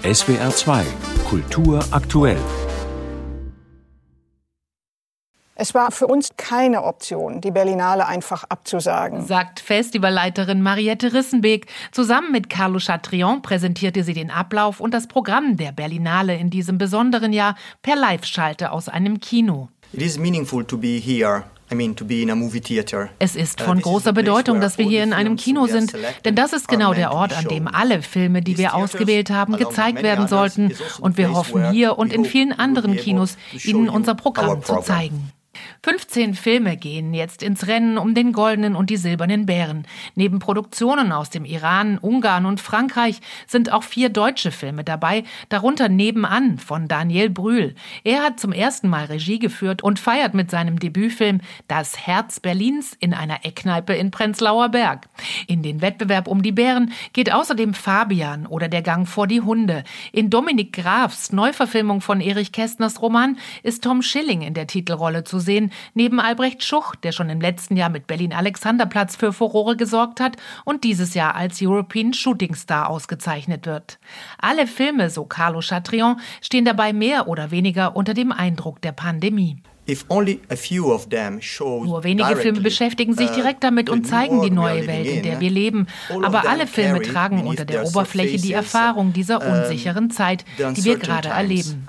SWR 2 Kultur aktuell. Es war für uns keine Option, die Berlinale einfach abzusagen, sagt Festivalleiterin Mariette Rissenbeek. Zusammen mit Carlo Chatrion präsentierte sie den Ablauf und das Programm der Berlinale in diesem besonderen Jahr per Live-Schalte aus einem Kino. It is meaningful to be here. To be in a movie theater. Es ist von großer Bedeutung, dass wir hier in einem Kino sind, denn das ist genau der Ort, an dem alle Filme, die wir ausgewählt haben, gezeigt werden sollten. Und wir hoffen hier und in vielen anderen Kinos, Ihnen unser Programm zu zeigen. 15 Filme gehen jetzt ins Rennen um den Goldenen und die Silbernen Bären. Neben Produktionen aus dem Iran, Ungarn und Frankreich sind auch 4 deutsche Filme dabei, darunter Nebenan von Daniel Brühl. Er hat zum ersten Mal Regie geführt und feiert mit seinem Debütfilm Das Herz Berlins in einer Eckkneipe in Prenzlauer Berg. In den Wettbewerb um die Bären geht außerdem Fabian oder Der Gang vor die Hunde. In Dominik Grafs Neuverfilmung von Erich Kästners Roman ist Tom Schilling in der Titelrolle zu sehen, neben Albrecht Schuch, der schon im letzten Jahr mit Berlin-Alexanderplatz für Furore gesorgt hat und dieses Jahr als European Shooting Star ausgezeichnet wird. Alle Filme, so Carlo Chatrion, stehen dabei mehr oder weniger unter dem Eindruck der Pandemie. Nur wenige Filme beschäftigen sich direkt damit und zeigen die neue Welt, in der wir leben. Aber alle Filme tragen unter der Oberfläche die Erfahrung dieser unsicheren Zeit, die wir gerade erleben.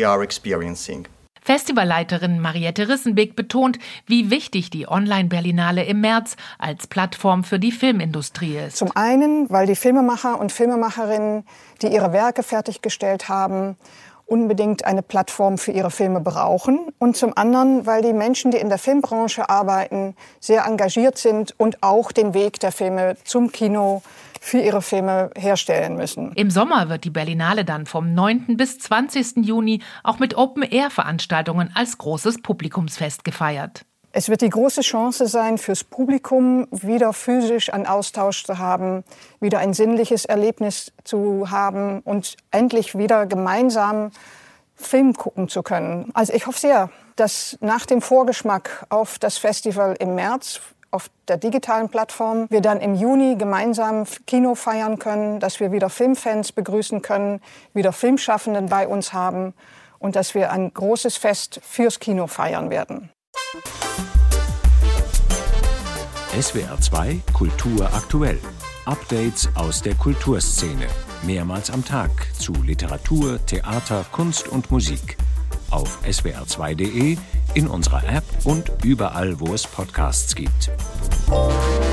Festivalleiterin Mariette Rissenbeek betont, wie wichtig die Online-Berlinale im März als Plattform für die Filmindustrie ist. Zum einen, weil die Filmemacher und Filmemacherinnen, die ihre Werke fertiggestellt haben, unbedingt eine Plattform für ihre Filme brauchen. Und zum anderen, weil die Menschen, die in der Filmbranche arbeiten, sehr engagiert sind und auch den Weg der Filme zum Kino für ihre Filme herstellen müssen. Im Sommer wird die Berlinale dann vom 9. bis 20. Juni auch mit Open-Air-Veranstaltungen als großes Publikumsfest gefeiert. Es wird die große Chance sein, fürs Publikum wieder physisch einen Austausch zu haben, wieder ein sinnliches Erlebnis zu haben und endlich wieder gemeinsam Film gucken zu können. Also ich hoffe sehr, dass nach dem Vorgeschmack auf das Festival im März auf der digitalen Plattform wir dann im Juni gemeinsam Kino feiern können, dass wir wieder Filmfans begrüßen können, wieder Filmschaffenden bei uns haben und dass wir ein großes Fest fürs Kino feiern werden. SWR 2 Kultur aktuell. Updates aus der Kulturszene. Mehrmals am Tag zu Literatur, Theater, Kunst und Musik. Auf swr2.de, in unserer App und überall, wo es Podcasts gibt.